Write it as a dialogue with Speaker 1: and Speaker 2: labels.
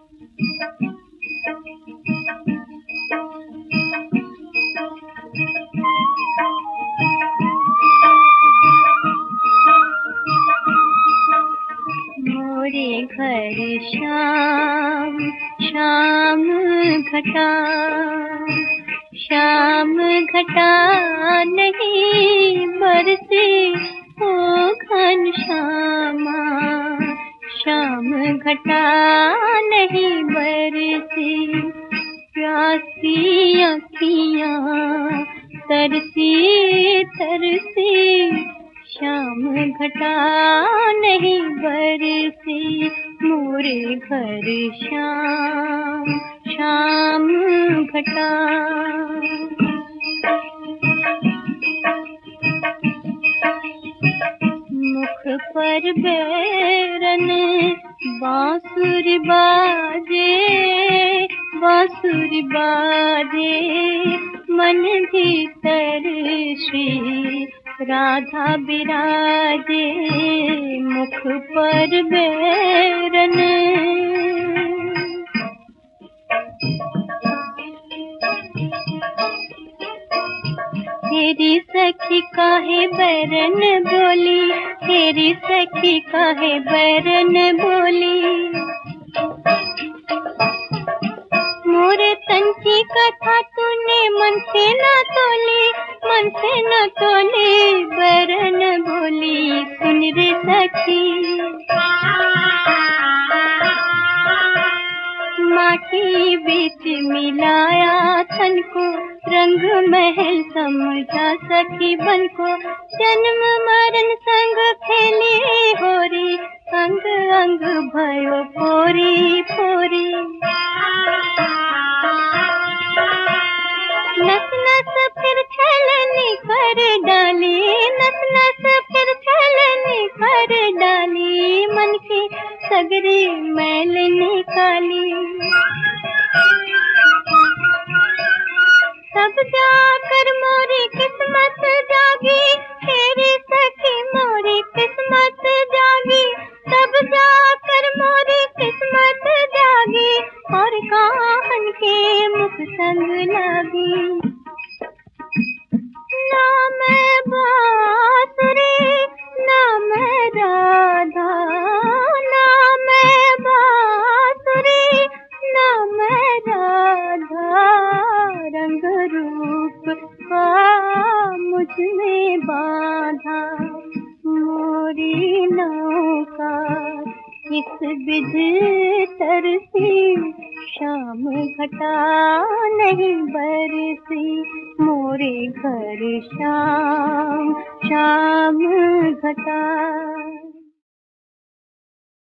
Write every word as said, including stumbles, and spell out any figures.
Speaker 1: मोरे घर शाम शाम घटा, शाम घटा नहीं बरसे ओ घन श्यामा, शाम घटा नहीं बरसे। प्यासी अखियाँ तरसी तरसी, शाम घटा नहीं बरसे। मोरे घर शाम शाम घटा। मुख पर बैरन बांसुरी बाजे, बांसुरी बाजे मन भीतर श्री राधा बिराजे। मुख पर बैरन तेरी सखी काहे बैरन बोली, तेरी सखी काहे बैरन बोली। मोरे तन की कथा तूने मन से न तोली, मन से न तोली बैरन बोली। सुन रे सखी माटी बीच मिलाया तन को, रंग महल समझा सखी बन को। जन्म मरण संग खेली होरी, अंग अंग भयो पोरी पोरी। नस नस फिर छलनी कर डाली, नस नस फिर छलनी कर डाली। मन की सगरी मैल निकाली, तब जाकर मोरी किस्मत जागी। तेरी सखी मोरी किस्मत जागी, तब जाकर मोरी किस्मत जागी। और काहन के मुख संग लागी। ना मैं बांसुरी ना मैं राधा, ना मैं बांसुरी ना मैं राधा। रंग रूप का मुझ में बाधा, मोरी नौका किस विध तरसी। शाम घटा नहीं बरसी, मोरे घर शाम शाम घटा।